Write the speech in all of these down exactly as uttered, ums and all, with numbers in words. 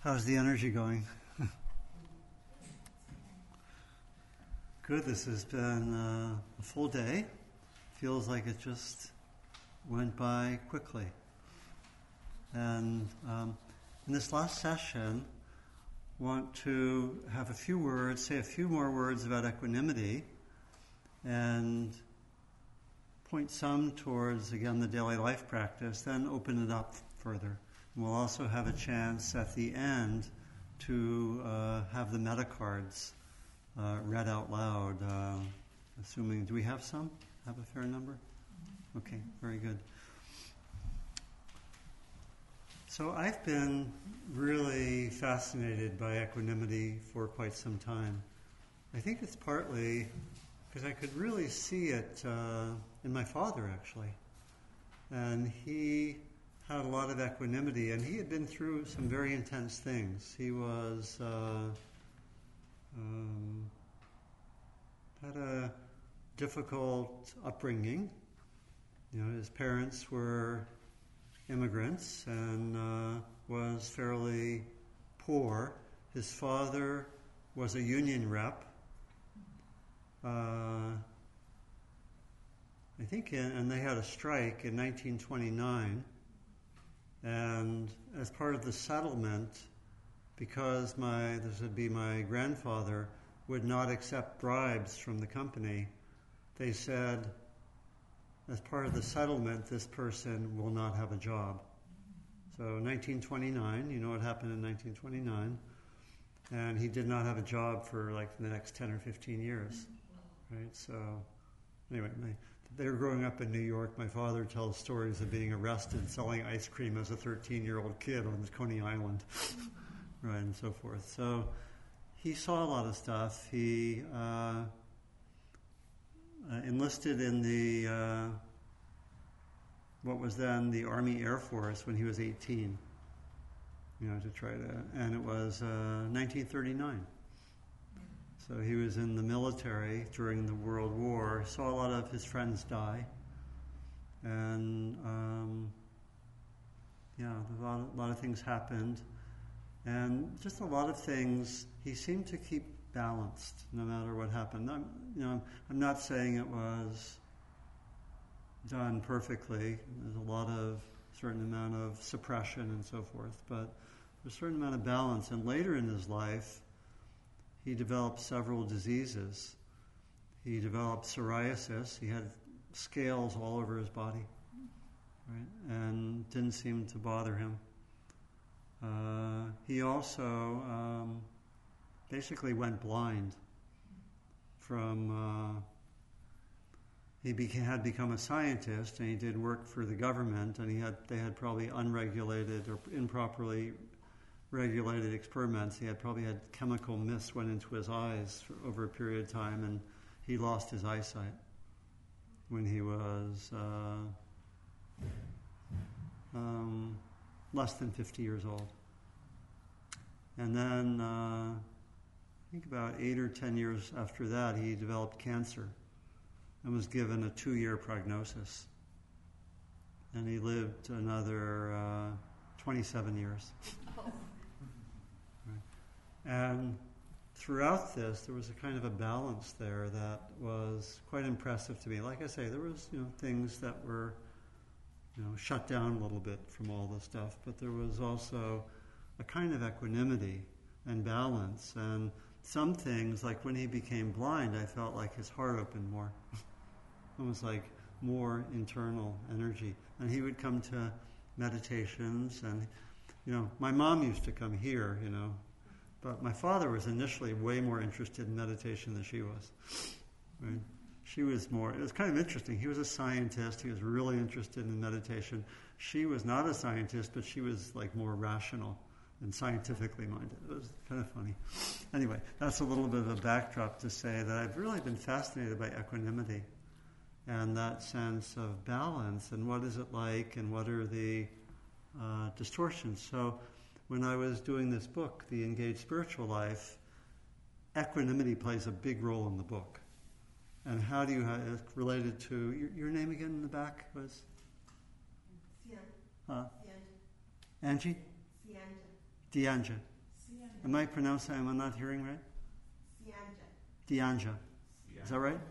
How's the energy going? Good. This has been uh, a full day. Feels like it just went by quickly. And um, in this last session, want to have a few words, say a few more words about equanimity, and point some towards, again, the daily life practice, then open it up further. And we'll also have a chance at the end to uh, have the metta cards uh, read out loud, uh, assuming, do we have some? Have a fair number? Okay, very good. So I've been really fascinated by equanimity for quite some time. I think it's partly because I could really see it uh, in my father, actually. And he had a lot of equanimity, and he had been through some very intense things. He was uh, um, had a difficult upbringing. You know, his parents were immigrants and uh, was fairly poor. His father was a union rep. Uh, I think, in, and they had a strike in nineteen twenty-nine. And as part of the settlement, because my this would be my grandfather would not accept bribes from the company, they said, as part of the settlement, this person will not have a job. So nineteen twenty-nine, you know what happened in nineteen twenty-nine, and he did not have a job for like the next ten or fifteen years, right? So anyway, my, they were growing up in New York. My father tells stories of being arrested selling ice cream as a thirteen-year-old kid on Coney Island, right, and so forth. So he saw a lot of stuff. He uh, uh, enlisted in the uh, what was then the Army Air Force when he was eighteen. You know, to try to, and it was uh, nineteen thirty-nine. So he was in the military during the World War, saw a lot of his friends die, and um, yeah, a lot, of, a lot of things happened, and just a lot of things. He seemed to keep balanced no matter what happened. I'm, you know, I'm not saying it was done perfectly. There's a lot of certain amount of suppression and so forth, but there's a certain amount of balance. And later in his life, he developed several diseases. He developed psoriasis. He had scales all over his body, right? And didn't seem to bother him. Uh, he also um, basically went blind from. Uh, he became, had become a scientist, and he did work for the government. And he had they had probably unregulated or improperly regulated experiments. He had probably had chemical mist went into his eyes for, over a period of time, and he lost his eyesight when he was uh, um, less than fifty years old. And then uh, I think about eight or ten years after that, he developed cancer and was given a two-year prognosis. And he lived another uh, twenty-seven years. Right. And throughout this, there was a kind of a balance there that was quite impressive to me. Like I say, there was, you know, things that were, you know, shut down a little bit from all this stuff, but there was also a kind of equanimity and balance. And some things, like when he became blind, I felt like his heart opened more. Almost like more internal energy. And he would come to meditations, and you know, my mom used to come here, you know, but my father was initially way more interested in meditation than she was. Right? She was more, it was kind of interesting. He was a scientist. He was really interested in meditation. She was not a scientist, but she was like more rational and scientifically minded. It was kind of funny. Anyway, that's a little bit of a backdrop to say that I've really been fascinated by equanimity and that sense of balance, and what is it like, and what are the uh, distortions. So when I was doing this book, The Engaged Spiritual Life, equanimity plays a big role in the book. And how do you have it related to your, your name again in the back was? Sian. Huh? Sian. Angie? Sianja. Dianja. Am I pronouncing, am I not hearing right? Dianja. Is that right?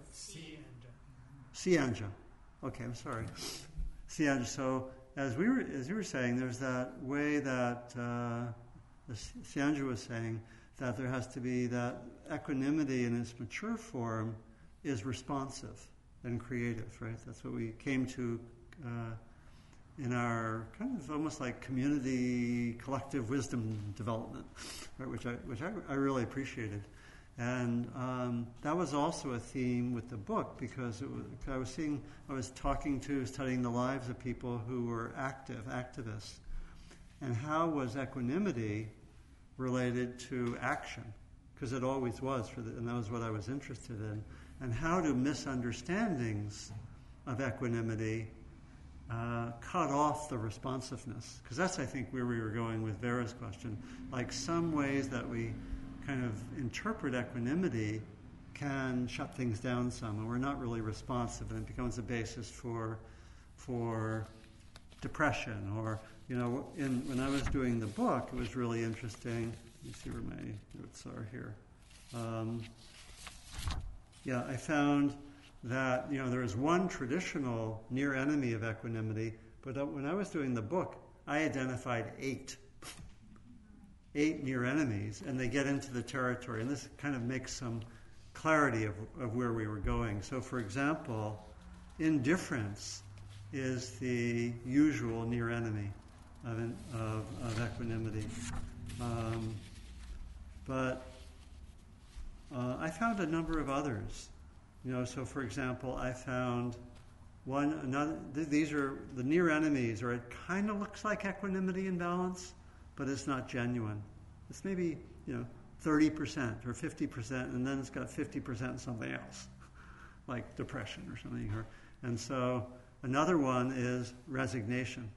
Sianja. Okay, I'm sorry. Sianja. So as we were, as you were saying, there's that way that uh, Sianja was saying that there has to be that equanimity in its mature form is responsive and creative, right? That's what we came to uh, in our kind of almost like community collective wisdom development, right? Which I which I, I really appreciated. And um, that was also a theme with the book because it was, I was seeing, I was talking to, studying the lives of people who were active, activists, and how was equanimity related to action? Because it always was, for the, and that was what I was interested in. And how do misunderstandings of equanimity uh, cut off the responsiveness? Because that's, I think, where we were going with Vera's question. Like some ways that we kind of interpret equanimity can shut things down some, and we're not really responsive, and it becomes a basis for for depression. Or, you know, in, when I was doing the book, it was really interesting. Let me see where my notes are here. Um, yeah, I found that, you know, there is one traditional near enemy of equanimity, but when I was doing the book, I identified eight. eight near enemies, and they get into the territory. And this kind of makes some clarity of, of where we were going. So, for example, indifference is the usual near enemy of, of, of equanimity. Um, but uh, I found a number of others. You know, so for example, I found one, another, th- these are the near enemies, or it kind of looks like equanimity and balance, but it's not genuine. It's maybe, you know, thirty percent or fifty percent, and then it's got fifty percent something else, like depression or something. Or, and so another one is resignation.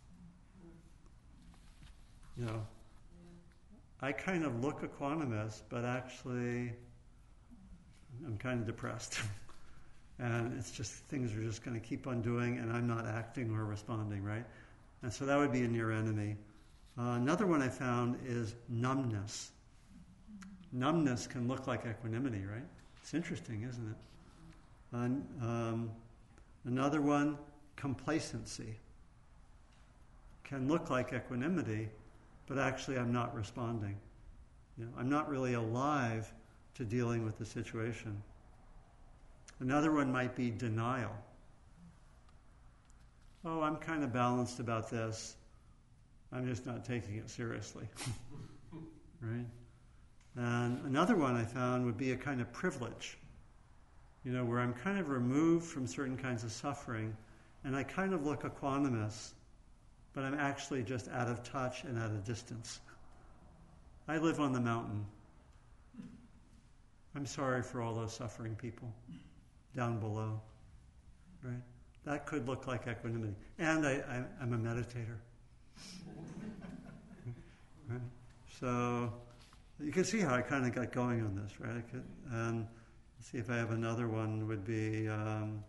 You know, I kind of look equanimous, but actually I'm kind of depressed. And it's just, things are just going to keep on doing, and I'm not acting or responding, right? And so that would be a near enemy. Uh, another one I found is numbness. Numbness can look like equanimity, right? It's interesting, isn't it? And, um, another one, complacency. Can look like equanimity, but actually I'm not responding. You know, I'm not really alive to dealing with the situation. Another one might be denial. Oh, I'm kind of balanced about this. I'm just not taking it seriously. Right? And another one I found would be a kind of privilege. You know, where I'm kind of removed from certain kinds of suffering, and I kind of look equanimous, but I'm actually just out of touch and at a distance. I live on the mountain. I'm sorry for all those suffering people down below, right? That could look like equanimity. And I, I, I'm a meditator. Right? So you can see how I kind of got going on this, right? I could, and let's see if I have another one would be, um,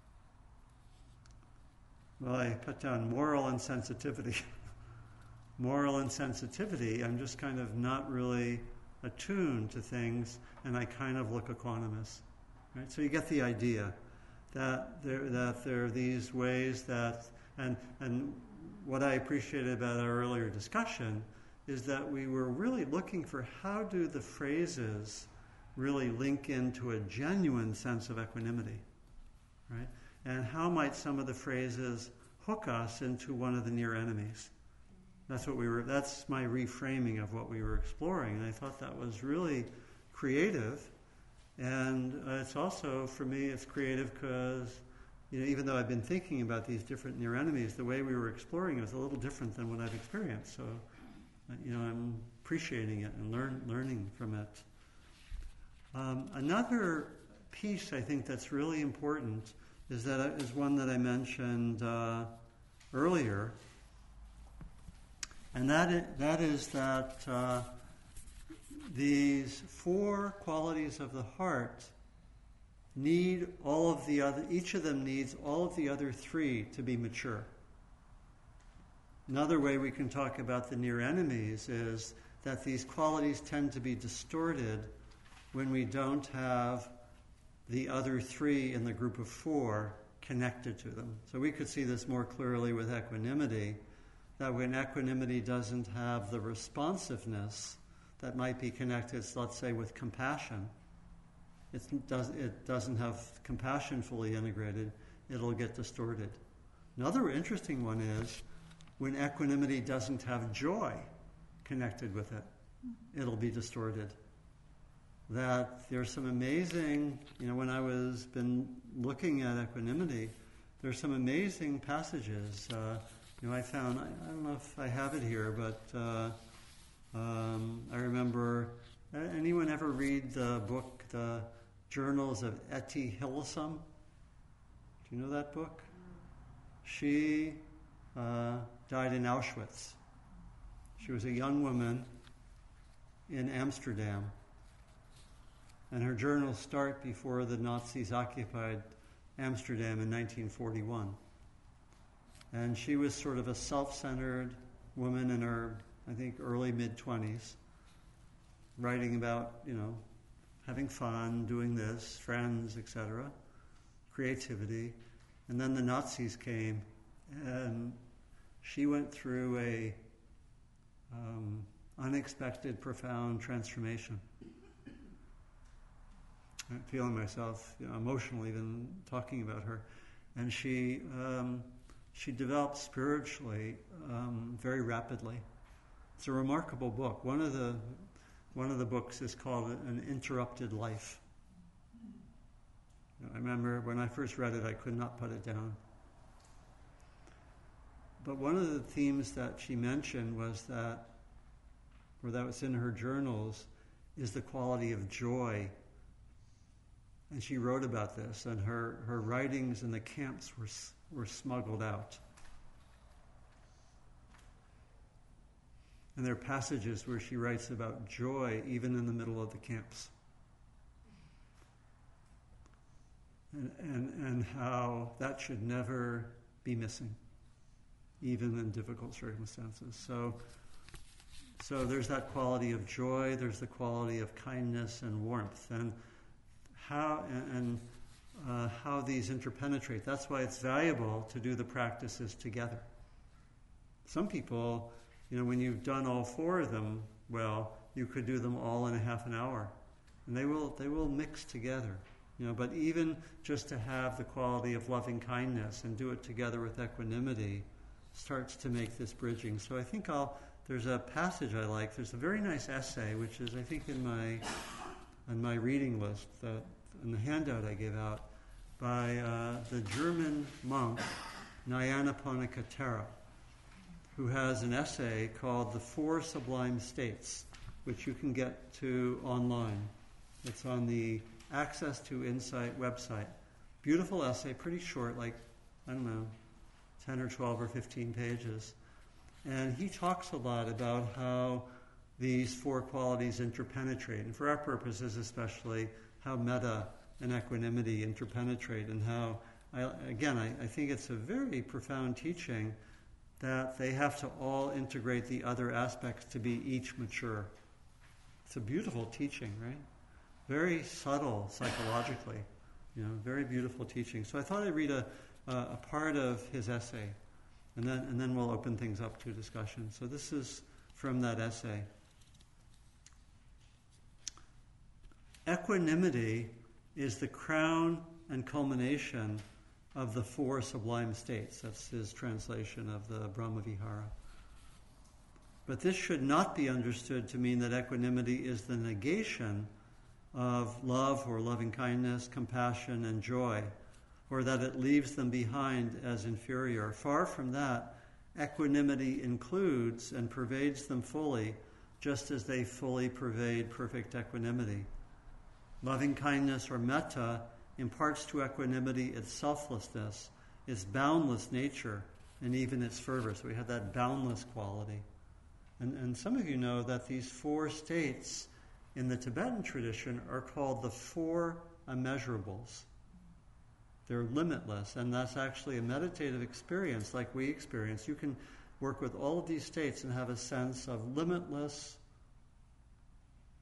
well, I put down moral insensitivity. Moral insensitivity, I'm just kind of not really attuned to things, and I kind of look equanimous. Right? So you get the idea that there that there are these ways that, and and what I appreciated about our earlier discussion is that we were really looking for how do the phrases really link into a genuine sense of equanimity, right? And how might some of the phrases hook us into one of the near enemies? That's what we were. That's my reframing of what we were exploring, and I thought that was really creative. And uh, it's also, for me, it's creative because, you know, even though I've been thinking about these different near enemies, the way we were exploring it was a little different than what I've experienced. So, uh, you know, I'm appreciating it and learn learning from it. Um, another piece I think that's really important is that is one that I mentioned uh, earlier. And that is, that is that uh, these four qualities of the heart need all of the other, each of them needs all of the other three to be mature. Another way we can talk about the near enemies is that these qualities tend to be distorted when we don't have the other three in the group of four connected to them. So we could see this more clearly with equanimity, that when equanimity doesn't have the responsiveness that might be connected, let's say, with compassion, it, does, it doesn't have compassion fully integrated, it'll get distorted. Another interesting one is when equanimity doesn't have joy connected with it, it'll be distorted. That there's some amazing, you know, when I was been looking at equanimity, there's some amazing passages. Uh, you know, I found, I, I don't know if I have it here, but uh, um, I remember, anyone ever read the book, The Journals of Etty Hillesum? Do you know that book? She uh, died in Auschwitz. She was a young woman in Amsterdam. And her journals start before the Nazis occupied Amsterdam in nineteen forty-one. And she was sort of a self-centered woman in her, I think, early mid-twenties, writing about, you know, having fun, doing this, friends, et cetera, creativity. And then the Nazis came, and she went through a um, unexpected, profound transformation. I'm feeling myself, you know, emotional even talking about her. And she um, she developed spiritually um, very rapidly. It's a remarkable book. One of the one of the books is called An Interrupted Life. I remember when I first read it, I could not put it down. But one of the themes that she mentioned was that, or that was in her journals, is the quality of joy. And she wrote about this, and her, her writings in the camps were were smuggled out. And there are passages where she writes about joy even in the middle of the camps. And, and, and how that should never be missing, even in difficult circumstances. So, so there's that quality of joy, there's the quality of kindness and warmth, and how and, and uh, how these interpenetrate. That's why it's valuable to do the practices together. Some people, you know, when you've done all four of them well, you could do them all in a half an hour, and they will they will mix together. You know, but even just to have the quality of loving kindness and do it together with equanimity starts to make this bridging. So I think I'll, there's a passage I like. There's a very nice essay, which is, I think, in my in my reading list, that, in the handout I gave out, by uh, the German monk Nyanaponika Thera, who has an essay called The Four Sublime States, which you can get to online. It's on the Access to Insight website. Beautiful essay, pretty short, like, I don't know, ten or twelve or fifteen pages. And he talks a lot about how these four qualities interpenetrate, and for our purposes especially, how metta and equanimity interpenetrate, and how, I, again, I, I think it's a very profound teaching that they have to all integrate the other aspects to be each mature. It's a beautiful teaching, right? Very subtle psychologically, you know, very beautiful teaching. So I thought I'd read a, a, a part of his essay, and then and then we'll open things up to discussion. So this is from that essay. Equanimity is the crown and culmination of the four sublime states. That's his translation of the Brahmavihara. But this should not be understood to mean that equanimity is the negation of love or loving kindness, compassion, and joy, or that it leaves them behind as inferior. Far from that, equanimity includes and pervades them fully, just as they fully pervade perfect equanimity. Loving kindness or metta imparts to equanimity its selflessness, its boundless nature, and even its fervor. So we have that boundless quality. And, and some of you know that these four states in the Tibetan tradition are called the four immeasurables. They're limitless, and that's actually a meditative experience like we experience. You can work with all of these states and have a sense of limitless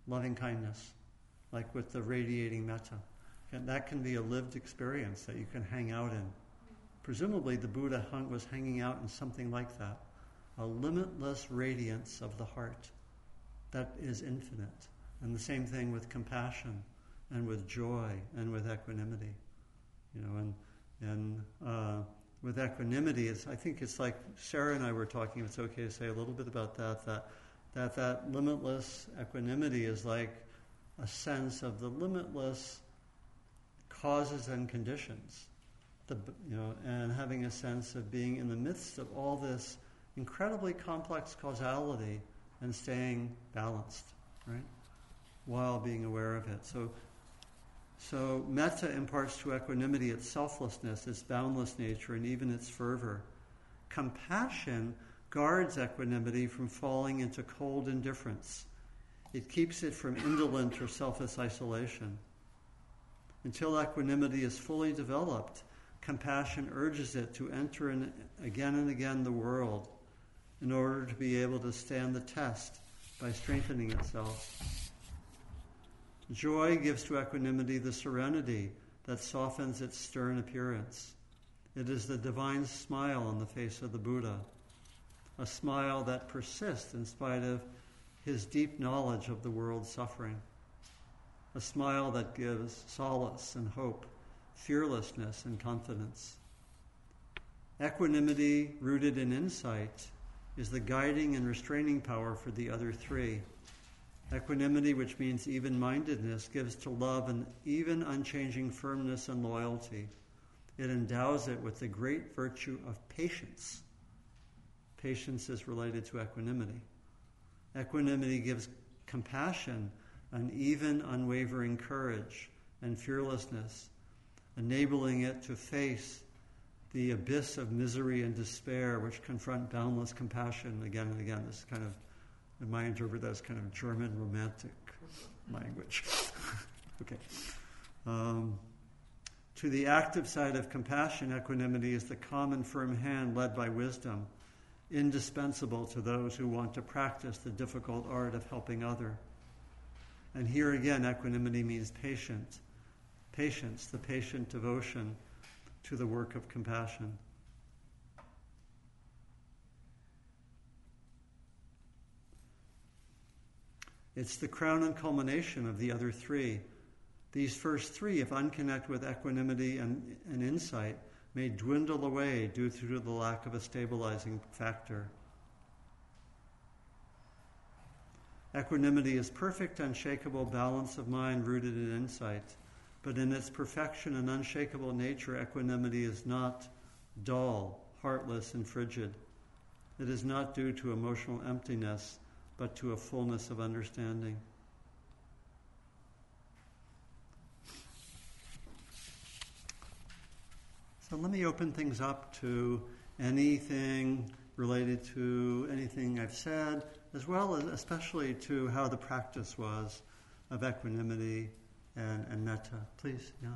loving kindness, like with the radiating metta. And that can be a lived experience that you can hang out in. Presumably the Buddha hung, was hanging out in something like that, a limitless radiance of the heart that is infinite. And the same thing with compassion and with joy and with equanimity. You know, and and uh, with equanimity, it's, I think it's like Sarah and I were talking, it's okay to say a little bit about that, that that, that limitless equanimity is like a sense of the limitless causes and conditions, the, you know, and having a sense of being in the midst of all this incredibly complex causality and staying balanced, right, while being aware of it. So, so metta imparts to equanimity its selflessness, its boundless nature, and even its fervor. Compassion guards equanimity from falling into cold indifference. It keeps it from indolent or selfish isolation. Until equanimity is fully developed, compassion urges it to enter in again and again the world in order to be able to stand the test by strengthening itself. Joy gives to equanimity the serenity that softens its stern appearance. It is the divine smile on the face of the Buddha, a smile that persists in spite of his deep knowledge of the world's suffering, a smile that gives solace and hope, fearlessness and confidence. Equanimity rooted in insight is the guiding and restraining power for the other three. Equanimity, which means even-mindedness, gives to love an even unchanging firmness and loyalty. It endows it with the great virtue of patience. Patience is related to equanimity. Equanimity gives compassion an even, unwavering courage and fearlessness, enabling it to face the abyss of misery and despair which confront boundless compassion again and again. This is kind of, in my interpret, that's kind of German romantic language. Okay. Um, to the active side of compassion, equanimity is the calm and firm hand led by wisdom, indispensable to those who want to practice the difficult art of helping other. And here again, equanimity means patient. Patience, the patient devotion to the work of compassion. It's the crown and culmination of the other three. These first three, if unconnected with equanimity and, and insight, may dwindle away due to the lack of a stabilizing factor. Equanimity is perfect, unshakable balance of mind rooted in insight. But in its perfection and unshakable nature, equanimity is not dull, heartless, and frigid. It is not due to emotional emptiness, but to a fullness of understanding. So let me open things up to anything related to anything I've said, as well as especially to how the practice was of equanimity and, and metta. Please, yeah.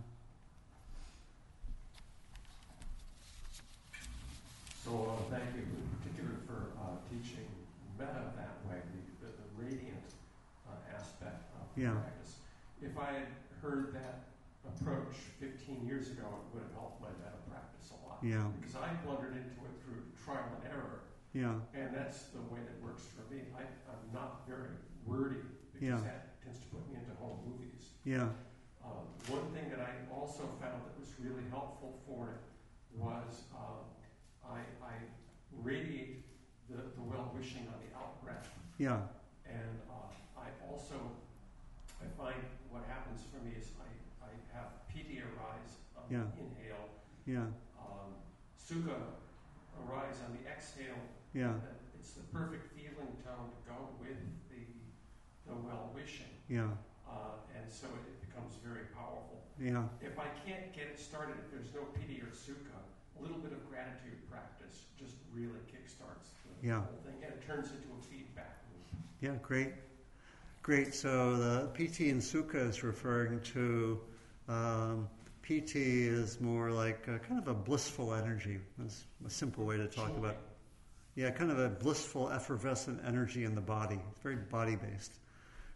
So uh, thank you in particular for uh, teaching metta that way, the, the, the radiant uh, aspect of the yeah. practice. If I had heard that approach fifteen years ago, it would have helped my metta practice a lot. Yeah. Because I blundered into it through trial and error. Yeah. And that's the way that works for me. I, I'm not very wordy because yeah. that tends to put me into home movies. Yeah. Um, one thing that I also found that was really helpful for it was um, I, I radiate the, the well-wishing on the out-breath. Yeah. And uh, I also, I find what happens for me is I, I have piti arise on yeah. the inhale. Yeah. Um, sukha arise on the exhale. Yeah. It's the perfect feeling tone to go with the, the well-wishing. Yeah. Uh, and so it becomes very powerful. Yeah. If I can't get it started, if there's no piti or sukha, a little bit of gratitude practice just really kickstarts the yeah. whole thing, and it turns into a feedback loop. Yeah, great. Great. So the piti and sukha is referring to, um, piti is more like a, kind of a blissful energy. That's a simple way to talk Joy. about it. Yeah, kind of a blissful, effervescent energy in the body. It's very body-based.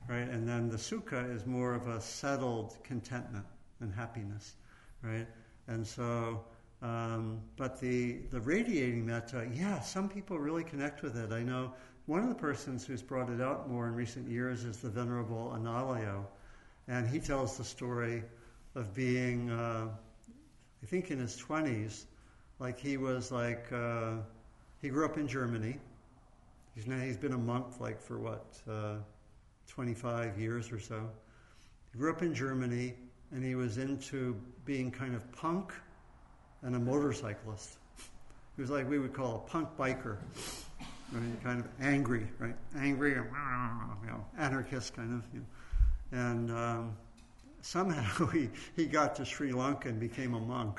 right? And then the sukha is more of a settled contentment and happiness, right? And so, um, but the, the radiating metta, yeah, some people really connect with it. I know one of the persons who's brought it out more in recent years is the Venerable Analayo. And he tells the story of being, uh, I think in his twenties, like he was like, uh, he grew up in Germany. He's now, he's been a monk like for what, uh, twenty-five years or so. He grew up in Germany, and he was into being kind of punk and a motorcyclist. He was like we would call a punk biker, right? Kind of angry, right? Angry, and, you know, anarchist kind of, you know. And um, somehow he, he got to Sri Lanka and became a monk.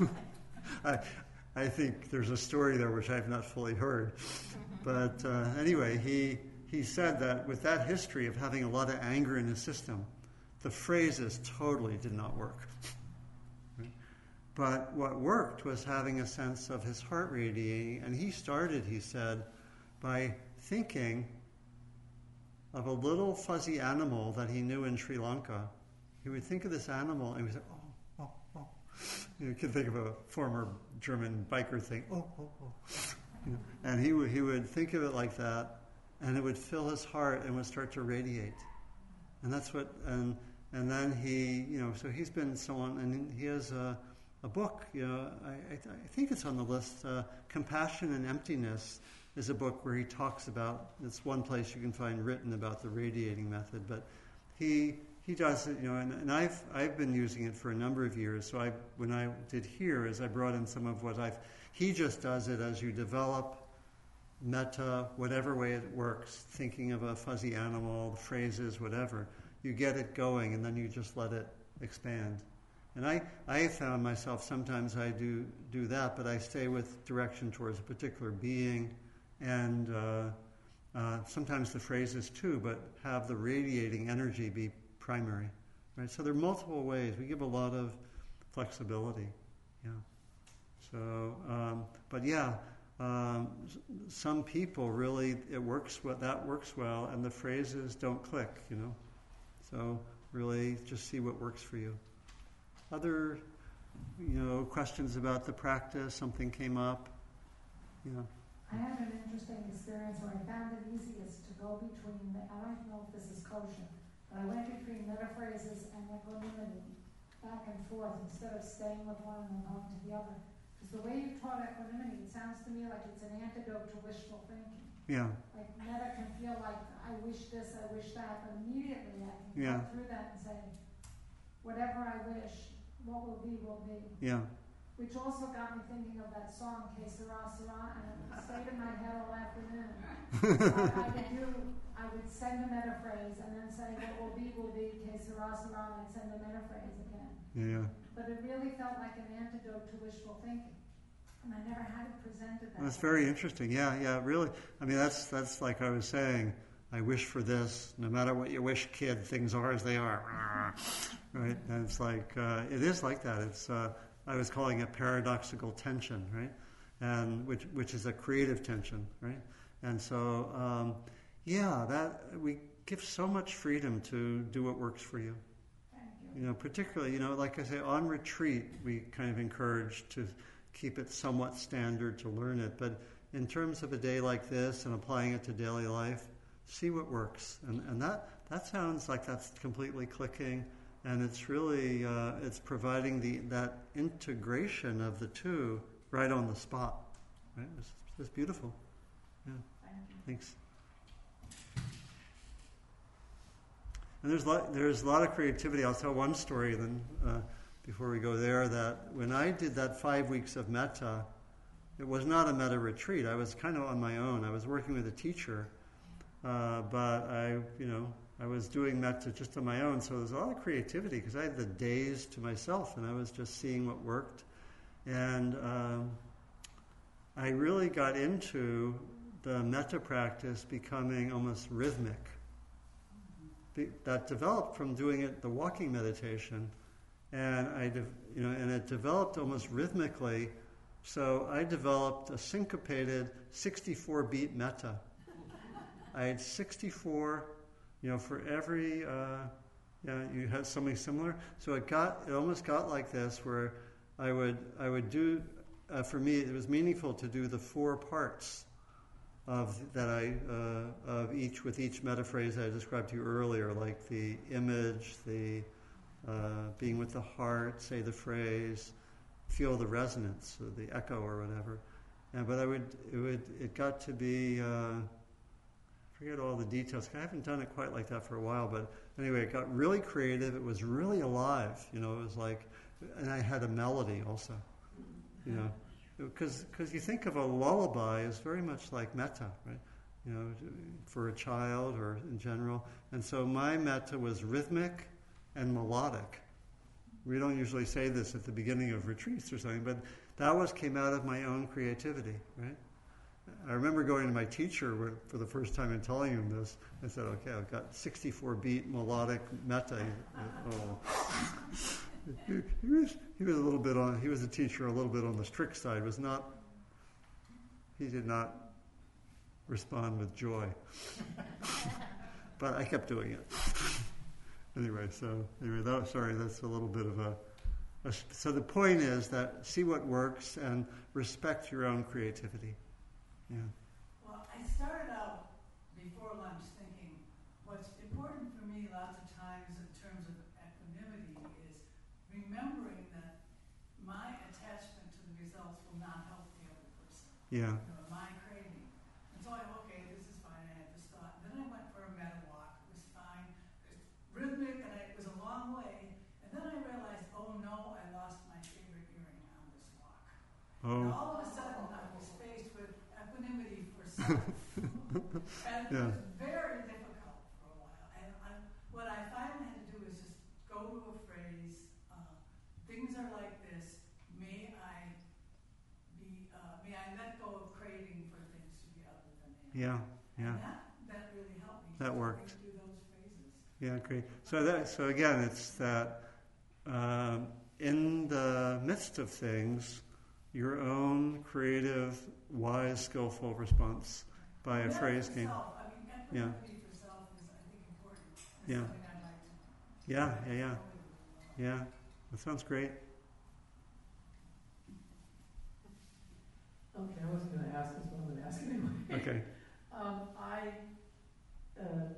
I, I think there's a story there which I've not fully heard. But uh, anyway, he, he said that with that history of having a lot of anger in his system, the phrases totally did not work. Right? But what worked was having a sense of his heart radiating. And he started, he said, by thinking of a little fuzzy animal that he knew in Sri Lanka. He would think of this animal and he would say, oh, oh, oh. You know, you can think of a former German biker thing, oh, oh, oh. You know, and he would, he would think of it like that, and it would fill his heart and would start to radiate. And that's what, and and then he, you know, so he's been someone, and he has a, a book, you know, I, I, I think it's on the list, uh, Compassion and Emptiness, is a book where he talks about, it's one place you can find written about the radiating method, but he he does it, you know, and, and I've I've been using it for a number of years. So I when I did here is I brought in some of what I've, he just does it as you develop metta, whatever way it works, thinking of a fuzzy animal, the phrases, whatever, you get it going and then you just let it expand. And I, I found myself, sometimes I do do that, but I stay with direction towards a particular being, and uh, uh, sometimes the phrases too, but have the radiating energy be primary, right? So there are multiple ways. We give a lot of flexibility, yeah. So, um, but yeah, um, some people really, it works, well, that works well, and the phrases don't click, you know. So really just see what works for you. Other, you know, questions about the practice, something came up, you know. I had an interesting experience where I found it easiest to go between, the, I don't know if this is kosher, but I went between metaphrases and equanimity, back and forth, instead of staying with one and then going to the other. Because the way you taught equanimity, it sounds to me like it's an antidote to wishful thinking. Yeah. Like metta can feel like, I wish this, I wish that, but immediately I can yeah. go through that and say, whatever I wish, what will be, will be. Yeah. Which also got me thinking of that song, Que Sera, Sera, and it stayed in my head all afternoon. So I, I would do, I would send a metaphrase and then say, what will be, will be, Que Sera, Sera, and I'd send a metaphrase again. Yeah. But it really felt like an antidote to wishful thinking. And I never had it presented that well, that's way. very interesting. Yeah, yeah, really. I mean, that's, that's like I was saying, I wish for this, no matter what you wish, kid, things are as they are. Right? And it's like, uh, it is like that. It's, uh, I was calling it paradoxical tension, right? And which which is a creative tension, right? And so, um, yeah, that we give so much freedom to do what works for you. Thank you. You know, particularly, you know, like I say, on retreat, we kind of encourage to keep it somewhat standard to learn it. But in terms of a day like this and applying it to daily life, see what works. And and that that sounds like that's completely clicking. And it's really, uh, it's providing the that integration of the two right on the spot. Right? It's, it's beautiful. Yeah. Thank you. Thanks. And there's a lot, there's a lot of creativity. I'll tell one story then uh, before we go there, that when I did that five weeks of metta, it was not a metta retreat. I was kind of on my own. I was working with a teacher, uh, but I, you know, I was doing metta just on my own, so there was a lot of creativity because I had the days to myself and I was just seeing what worked. And um, I really got into the metta practice becoming almost rhythmic. Be- that developed from doing it, the walking meditation, and I, de- you know, and it developed almost rhythmically. So I developed a syncopated sixty-four beat metta. I had sixty-four You know, for every, uh, yeah, you had something similar. So it got, it almost got like this, where I would, I would do, uh, for me, it was meaningful to do the four parts of that I, uh, of each, with each metaphrase I described to you earlier, like the image, the uh, being with the heart, say the phrase, feel the resonance, or the echo, or whatever. And but I would, it would, it got to be. Uh, forget all the details. I haven't done it quite like that for a while, but anyway, it got really creative. It was really alive, you know. It was like, and I had a melody also, you know, because because you think of a lullaby as very much like metta, right? You know, for a child or in general. And so my metta was rhythmic and melodic. We don't usually say this at the beginning of retreats or something, but that was came out of my own creativity, right? I remember going to my teacher for the first time and telling him this. I said, okay, I've got sixty-four beat melodic metta. Oh. he, he, was, he was a little bit on, he was a teacher a little bit on the strict side, was not, he did not respond with joy. But I kept doing it. Anyway, so, anyway, that, sorry, that's a little bit of a, a, so the point is that see what works and respect your own creativity. Yeah. Well, I started out before lunch thinking what's important for me lots of times in terms of equanimity is remembering that my attachment to the results will not help the other person. Yeah. You know, my craving. And so I, okay, this is fine. I had this thought. Then I went for a meta walk. It was fine. It was rhythmic, and I, it was a long way. And then I realized, oh no, I lost my favorite earring on this walk. Oh. And all of a sudden, I was faced with equanimity for self. And it Yeah. was very difficult for a while. And I, what I finally had to do is just go to a phrase, uh, things are like this, may I be, uh, may I let go of craving for things to be other than they are. Yeah, yeah. And that, that really helped me. That just worked. to do those phrases. Yeah, great. So that, so again, it's that um, in the midst of things, your own creative, wise, skillful response by a And that phrase for came. self, I mean, Yeah. equanimity for self is, I think, important. It's Yeah. something I'd like to Yeah, try yeah, yeah, to slowly do. yeah. That sounds great. Okay, I wasn't going to ask this, but I'm going to ask anyway. Okay. Um, I uh,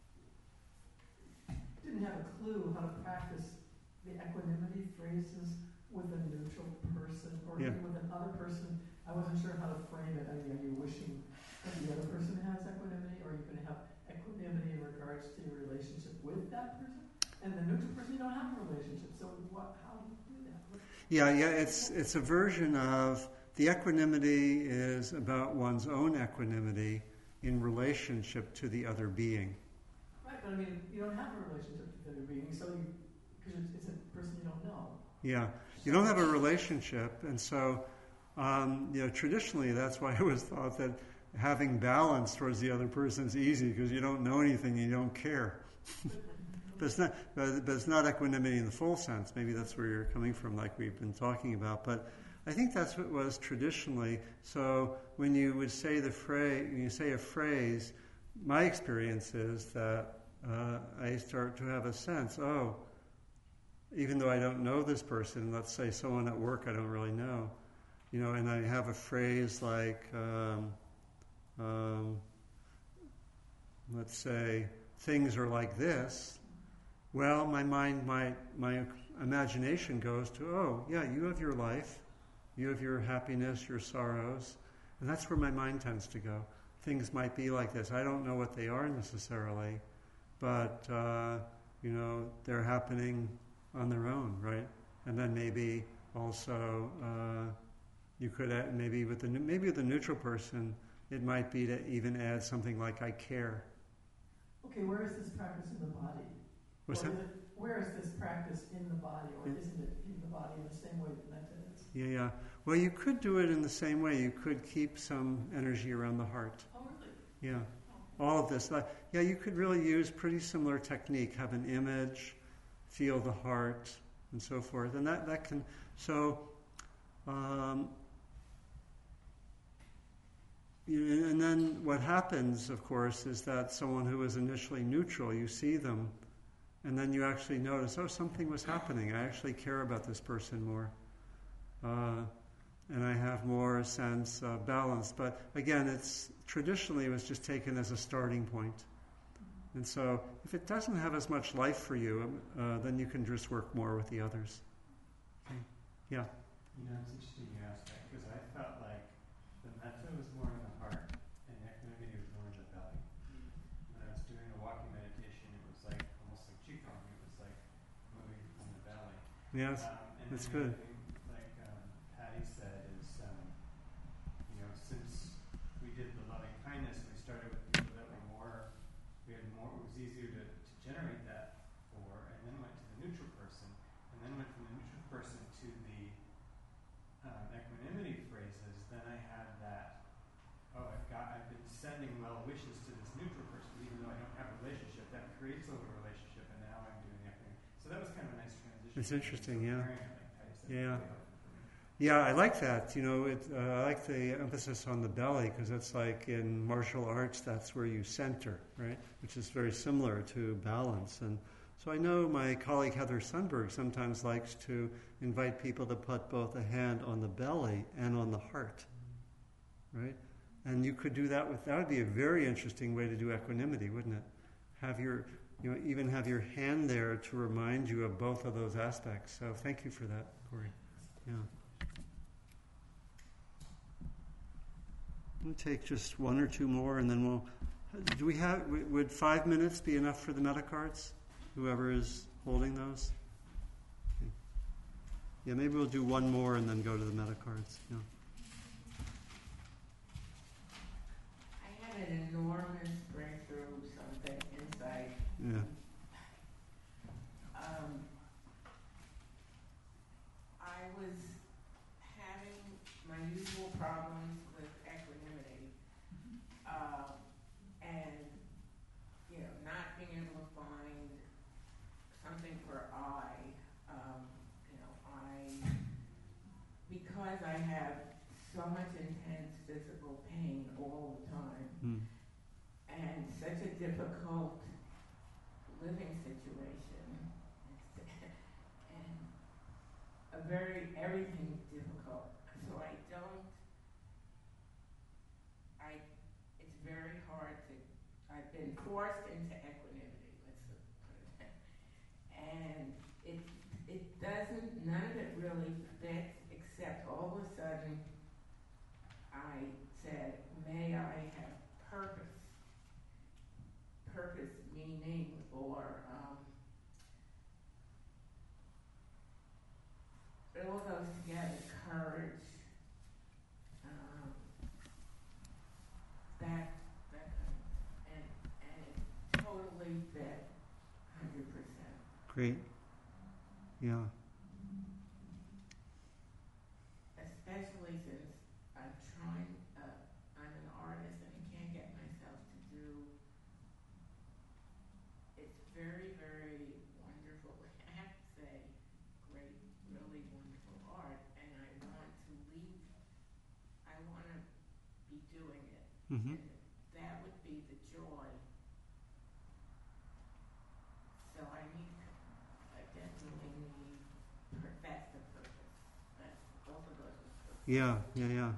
didn't have a clue how to practice the equanimity phrases with a neutral person or Yeah. even with another person. I wasn't sure how to frame it. I mean, are you wishing that the other person has equanimity, or are you going to have equanimity in regards to your relationship with that person? And the neutral person, you don't have a relationship. So what? How do you do that? What, Yeah, yeah. It's it's a version of the equanimity is about one's own equanimity in relationship to the other being. right, but I mean, you don't have a relationship with the other being, so you because it's, it's a person you don't know. Yeah, you don't have a relationship, and so um, you know traditionally that's why it was thought that having balance towards the other person is easy because you don't know anything, you don't care. But it's not. But, but it's not equanimity in the full sense. Maybe that's where you're coming from, like we've been talking about. But I think that's what it was traditionally. So when you would say the phrase, when you say a phrase, my experience is that uh, I start to have a sense. Oh, even though I don't know this person, let's say someone at work I don't really know, you know, and I have a phrase like, um, um, let's say, things are like this. Well, my mind, my my imagination goes to, oh, yeah, you have your life, you have your happiness, your sorrows, and that's where my mind tends to go. Things might be like this. I don't know what they are necessarily, but, uh, you know, they're happening on their own, right? And then maybe also uh, you could add, maybe with the maybe with the neutral person, it might be to even add something like I care. Okay, where is this practice in the body? What's Or that? is it, where is this practice in the body, or isn't it in the body in the same way that metta is? Yeah, yeah. Well, you could do it in the same way. You could keep some energy around the heart. Oh, really? Yeah. All of this. Like, yeah, you could really use pretty similar technique. Have an image, feel the heart, and so forth. And that, that can... So, um, you, and then what happens, of course, is that someone who was initially neutral, you see them, and then you actually notice, oh, something was happening. I actually care about this person more. Uh, and I have more sense of balance. But again, it's traditionally it was just taken as a starting point. And so if it doesn't have as much life for you, uh, then you can just work more with the others. Okay. Yeah. You know, it's interesting you asked that, because I felt like the metta was more in the heart and equanimity was more in the belly. When I was doing a walking meditation, it was like almost like qigong. It was like moving from the belly. Yes, Um, and that's then the good. other thing, like um, Patty said, is um, you know, since we did the loving kindness, we started with people that were more, we had more, it was easier to, to generate that for, and then went to the neutral person, and then went from the neutral person to the um, equanimity phrases. Then I had that, oh, I've got, I've been sending well wishes to this neutral person, even though I don't have a relationship. That creates a little relationship, and now I'm doing equanimity. So that was kind of a nice transition. It's interesting, So yeah. carrying it, like Patty said, Yeah. was really helpful for me. Yeah, I like that. You know, it, uh, I like the emphasis on the belly because it's like in martial arts, that's where you center, right? Which is very similar to balance. And so I know my colleague Heather Sundberg sometimes likes to invite people to put both a hand on the belly and on the heart, right? And you could do that with, that would be a very interesting way to do equanimity, wouldn't it? Have your, you know, even have your hand there to remind you of both of those aspects. So thank you for that, Corey. Yeah. We'll take just one or two more, and then we'll. Do we have? Would five minutes be enough for the meta cards? Whoever is holding those. Okay. Yeah, maybe we'll do one more and then go to the meta cards. Yeah. I had an enormous breakthrough, something inside. Yeah. Um, I was having my usual problems with equanimity, uh, and you know, not being able to find something for I. Um, you know, I because I have so much intense physical pain all the time, Mm. and such a difficult living situation, and a very everything's difficult. So I don't. I. It's very hard to. I've been forced into equanimity. Let's put it that. And it. It doesn't. None of it really fits. Except all of a sudden, I said, "May I have purpose." Purpose, meaning, or um, it all goes together. Courage, um, that that kind of, and and it totally fit, hundred percent. Great. Yeah. Especially since I'm trying. Uh, I'm an artist and I can't get myself to do. It's very, very wonderful. I have to say, great, really wonderful art, and I want to leave. I want to be doing it, Mm-hmm. and that would be the joy. So I need. I definitely need. per- That's the purpose. That's both of those are purpose. Yeah. Yeah. Yeah.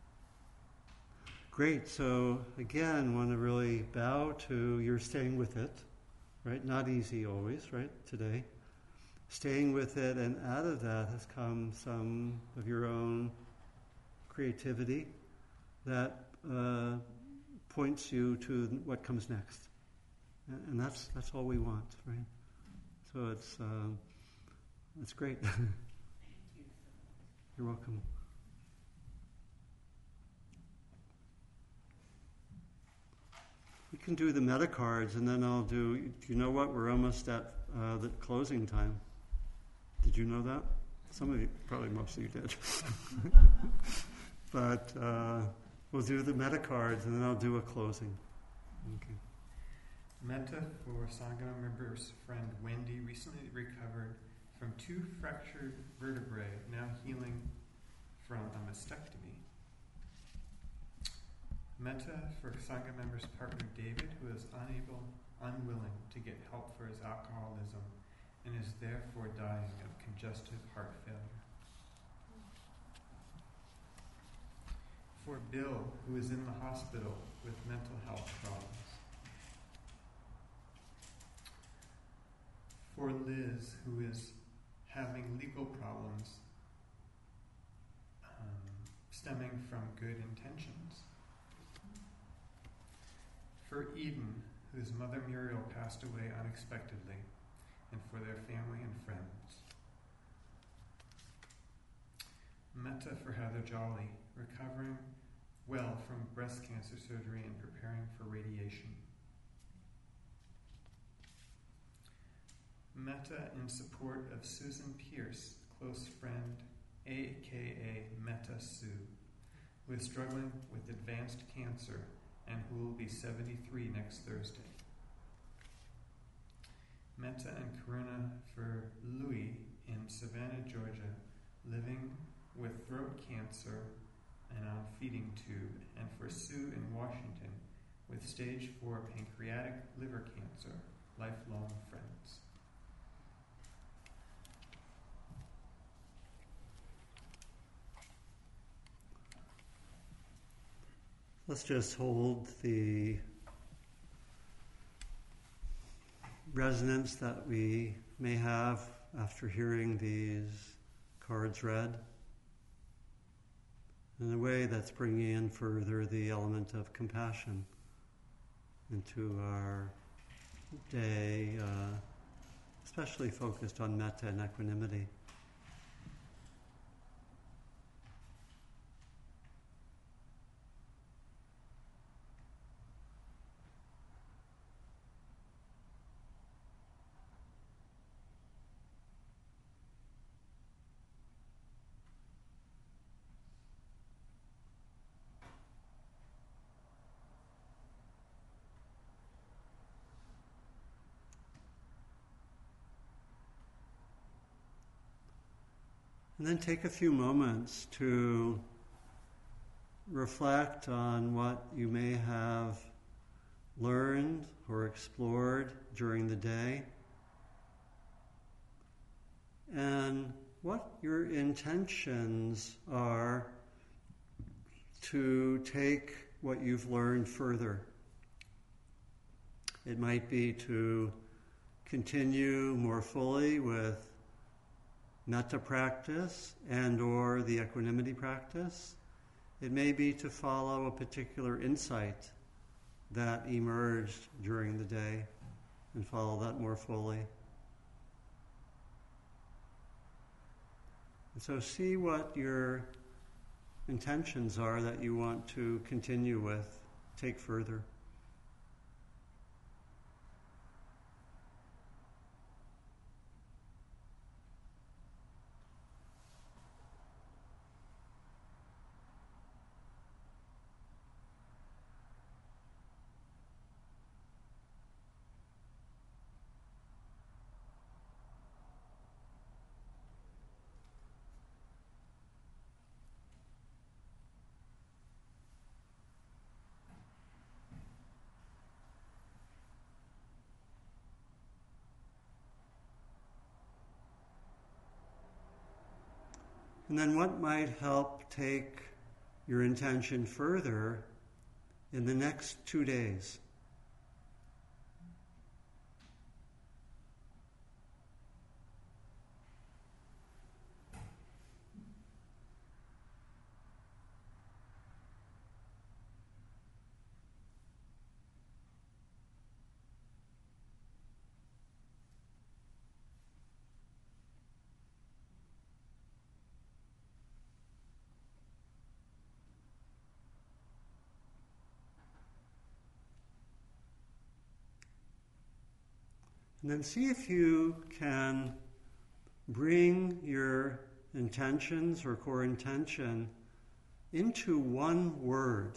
Great. So again, want to really bow to your staying with it, right? Not easy always, right? Today, staying with it, and out of that has come some of your own creativity that uh, points you to what comes next, and, and that's that's all we want, right? So it's uh, it's great. Thank you so much. You're welcome. We can do the meta cards, and then I'll do. Do you know what? We're almost at uh, the closing time. Did you know that? Some of you, probably most of you did. But uh, we'll do the meta cards, and then I'll do a closing. Okay. Metta for Sangha member's friend Wendy, recently recovered from two fractured vertebrae, now healing from a mastectomy. Metta for Sangha member's partner David, who is unable, unwilling to get help for his alcoholism and is therefore dying of congestive heart failure. For Bill, who is in the hospital with mental health problems. For Liz, who is having legal problems um, stemming from good intentions. For Eden, whose mother Muriel passed away unexpectedly, and for their family and friends. Metta for Heather Jolly, recovering well from breast cancer surgery and preparing for radiation. Metta in support of Susan Pierce, close friend, aka Metta Sue, who is struggling with advanced cancer and who will be seventy-three next Thursday. Metta and Karuna for Louis in Savannah, Georgia, living with throat cancer and on feeding tube, and for Sue in Washington with stage four pancreatic liver cancer, lifelong friends. Let's just hold the resonance that we may have after hearing these cards read. In a way that's bringing in further the element of compassion into our day, uh, especially focused on metta and equanimity. And then take a few moments to reflect on what you may have learned or explored during the day, and what your intentions are to take what you've learned further. It might be to continue more fully with metta practice and or the equanimity practice. It may be to follow a particular insight that emerged during the day and follow that more fully. And so see what your intentions are that you want to continue with, take further. And then what might help take your intention further in the next two days? And then see if you can bring your intentions or core intention into one word.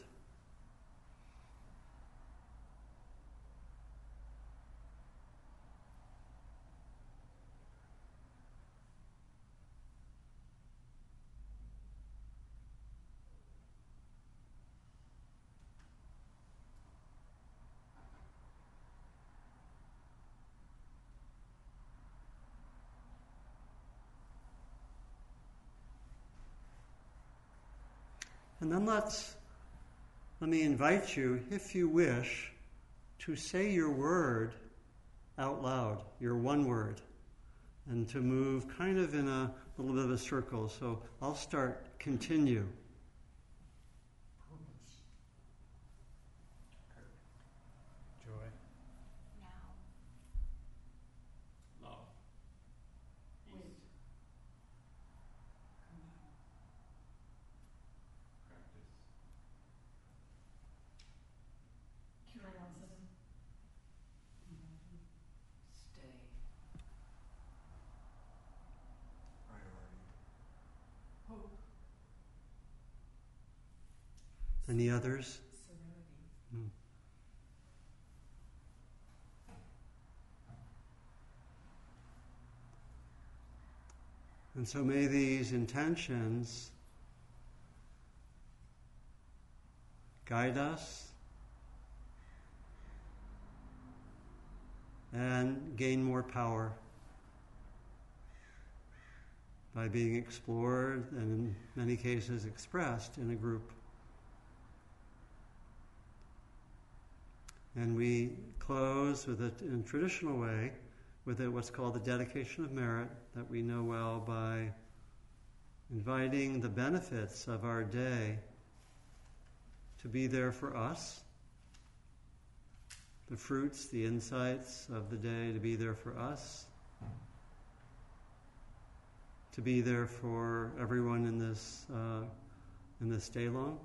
And then let's, let me invite you, if you wish, to say your word out loud, your one word, and to move kind of in a little bit of a circle. So I'll start, continue. Purpose. Joy. Love. Peace. Practice. Curiosity. Stay. Hope. Any others? Serenity. Hmm. And so may these intentions guide us and gain more power by being explored and in many cases expressed in a group. And we close with it in a traditional way with it, what's called the dedication of merit, that we know well by inviting the benefits of our day to be there for us, the fruits, the insights of the day to be there for us, to be there for everyone in this uh, in this day long,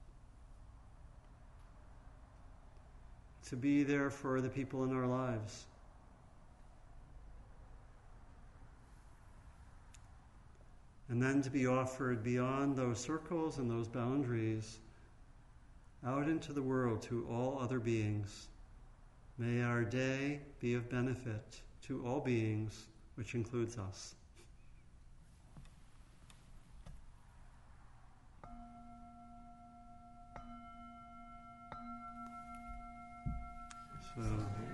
to be there for the people in our lives. And then to be offered beyond those circles and those boundaries out into the world to all other beings. May our day be of benefit to all beings, which includes us. So,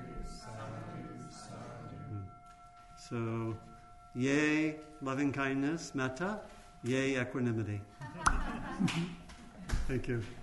so yay, loving kindness, metta, yay, equanimity. Thank you.